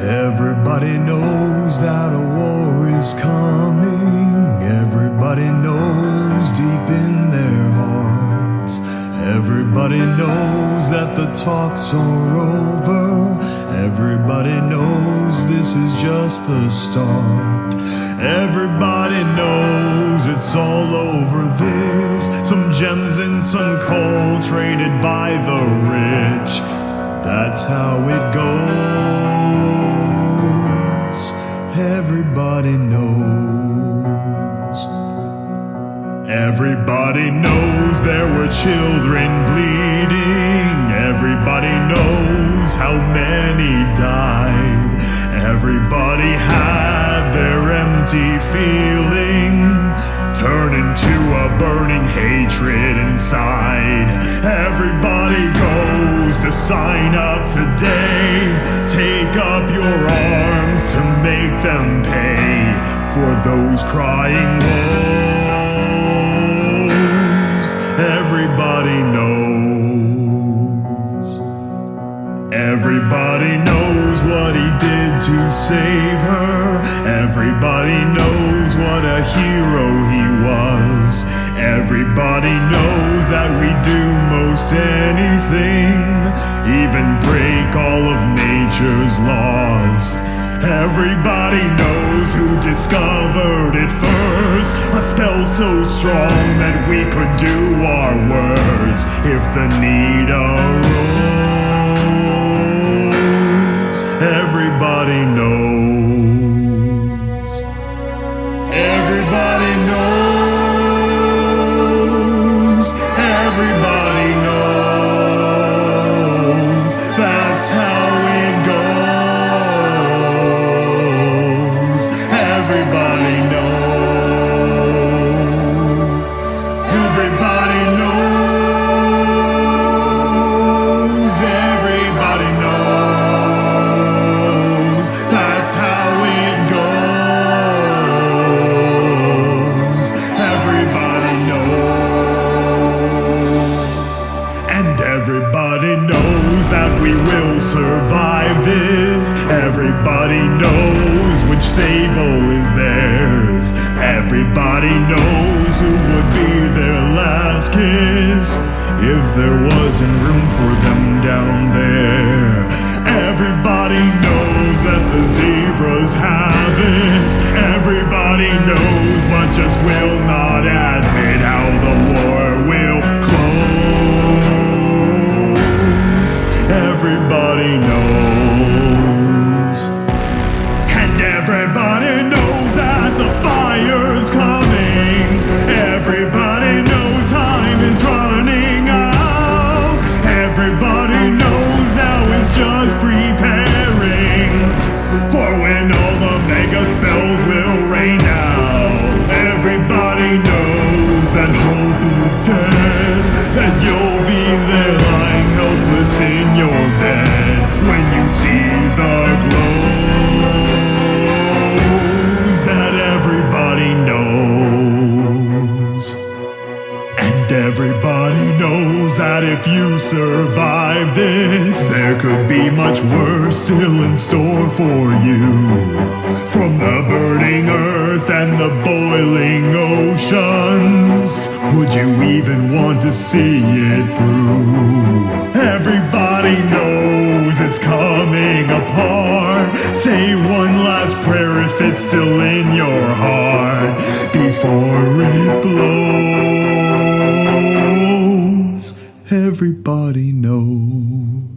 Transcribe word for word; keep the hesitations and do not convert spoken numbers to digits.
Everybody knows that a war is coming. Everybody knows deep in their hearts. Everybody knows that the talks are over. Everybody knows this is just the start. Everybody knows it's all over this. Some gems and some coal traded by the rich. That's how it goes. Everybody knows. Everybody knows there were children bleeding. Everybody knows how many died. Everybody had their empty feeling turn into a burning hatred inside. Everybody goes to sign up today. Take up your arms to make them pay for those crying wolves. Everybody knows. Everybody knows what he did to save her. Everybody knows what a hero he was. Everybody knows that we do most anything, even break all of nature's laws. Everybody knows who discovered it first, a spell so strong that we could do our worst if the need arose. Everybody knows. Everybody knows. Everybody knows. That's how it goes. Everybody knows. Everybody knows. Everybody knows. That's how it goes. Everybody knows. And everybody knows that we will survive this. Everybody knows which stable is theirs. Everybody knows who would be their last kiss if there wasn't room for them down there. Everybody knows that the zebras have it. Everybody knows but just will not admit how the war will close. Everybody knows. And everybody knows that the fire's coming. Everybody knows time is running out. Everybody knows now it's just preparing for when all the mega spells will rain out. Everybody knows that hope is dead, that you'll be there lying helpless in your bed when you see the glows. That everybody knows. And everybody knows that if you survive this, there could be much worse still in store for you. From the burning earth and the boiling oceans, would you even want to see it through? Everybody knows it's coming apart. Say one last prayer if it's still in your heart before it blows. Everybody knows.